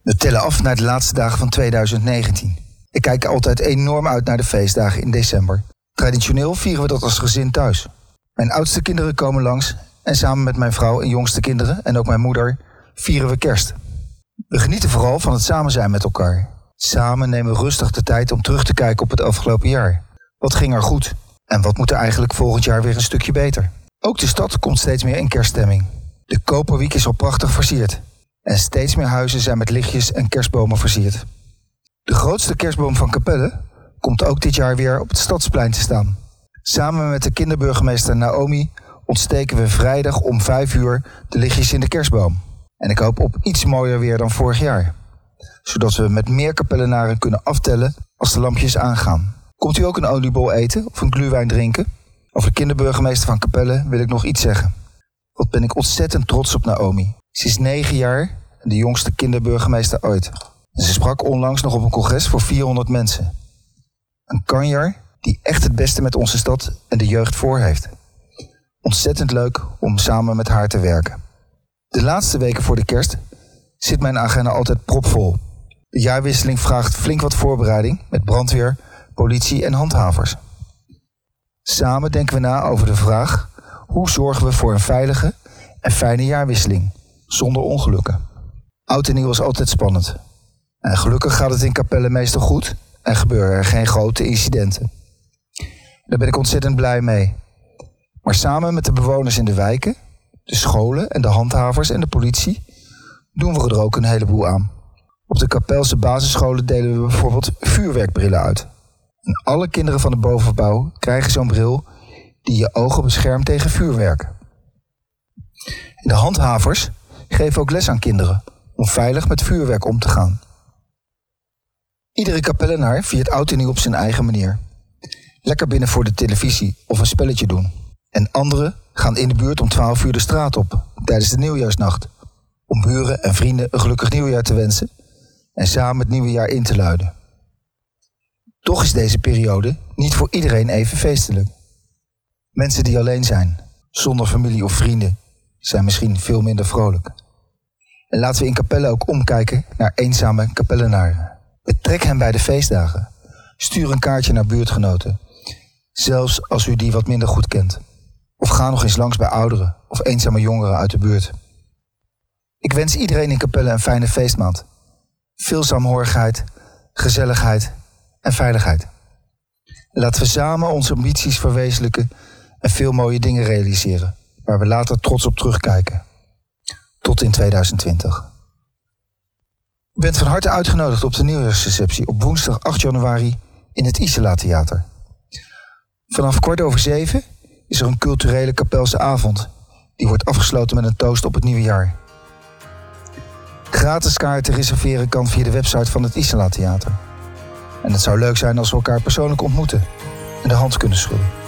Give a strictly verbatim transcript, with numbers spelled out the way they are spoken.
We tellen af naar de laatste dagen van tweeduizend negentien. Ik kijk altijd enorm uit naar de feestdagen in december. Traditioneel vieren we dat als gezin thuis. Mijn oudste kinderen komen langs en samen met mijn vrouw en jongste kinderen en ook mijn moeder vieren we kerst. We genieten vooral van het samen zijn met elkaar. Samen nemen we rustig de tijd om terug te kijken op het afgelopen jaar. Wat ging er goed en wat moet er eigenlijk volgend jaar weer een stukje beter? Ook de stad komt steeds meer in kerststemming. De Koperwiek is al prachtig versierd. En steeds meer huizen zijn met lichtjes en kerstbomen versierd. De grootste kerstboom van Capelle komt ook dit jaar weer op het Stadsplein te staan. Samen met de kinderburgemeester Naomi ontsteken we vrijdag om vijf uur de lichtjes in de kerstboom. En ik hoop op iets mooier weer dan vorig jaar. Zodat we met meer Capellenaren kunnen aftellen als de lampjes aangaan. Komt u ook een oliebol eten of een glühwein drinken? Over de kinderburgemeester van Capelle wil ik nog iets zeggen. Wat ben ik ontzettend trots op Naomi. Ze is negen jaar en de jongste kinderburgemeester ooit. En ze sprak onlangs nog op een congres voor vierhonderd mensen. Een kanjer die echt het beste met onze stad en de jeugd voor heeft. Ontzettend leuk om samen met haar te werken. De laatste weken voor de kerst zit mijn agenda altijd propvol. De jaarwisseling vraagt flink wat voorbereiding met brandweer, politie en handhavers. Samen denken we na over de vraag: hoe zorgen we voor een veilige en fijne jaarwisseling, zonder ongelukken? Oud en nieuw is altijd spannend. En gelukkig gaat het in Capelle meestal goed en gebeuren er geen grote incidenten. Daar ben ik ontzettend blij mee. Maar samen met de bewoners in de wijken, de scholen en de handhavers en de politie doen we er ook een heleboel aan. Op de Capelse basisscholen delen we bijvoorbeeld vuurwerkbrillen uit. En alle kinderen van de bovenbouw krijgen zo'n bril die je ogen beschermt tegen vuurwerk. En de handhavers geven ook les aan kinderen om veilig met vuurwerk om te gaan. Iedere Capellenaar viert oud en nieuw op zijn eigen manier. Lekker binnen voor de televisie of een spelletje doen. En anderen gaan in de buurt om twaalf uur de straat op tijdens de nieuwjaarsnacht. Om buren en vrienden een gelukkig nieuwjaar te wensen en samen het nieuwe jaar in te luiden. Toch is deze periode niet voor iedereen even feestelijk. Mensen die alleen zijn, zonder familie of vrienden, zijn misschien veel minder vrolijk. En laten we in Capelle ook omkijken naar eenzame Capellenaren. Betrek hen bij de feestdagen. Stuur een kaartje naar buurtgenoten, zelfs als u die wat minder goed kent. Of ga nog eens langs bij ouderen of eenzame jongeren uit de buurt. Ik wens iedereen in Capelle een fijne feestmaand. Veel saamhorigheid, gezelligheid en veiligheid. Laten we samen onze ambities verwezenlijken en veel mooie dingen realiseren, waar we later trots op terugkijken. Tot in tweeduizend twintig. U bent van harte uitgenodigd op de nieuwjaarsreceptie op woensdag acht januari in het Isola Theater. Vanaf kwart over zeven is er een culturele Capelse avond. Die wordt afgesloten met een toast op het nieuwe jaar. Gratis kaarten reserveren kan via de website van het Isola Theater. En het zou leuk zijn als we elkaar persoonlijk ontmoeten en de hand kunnen schudden.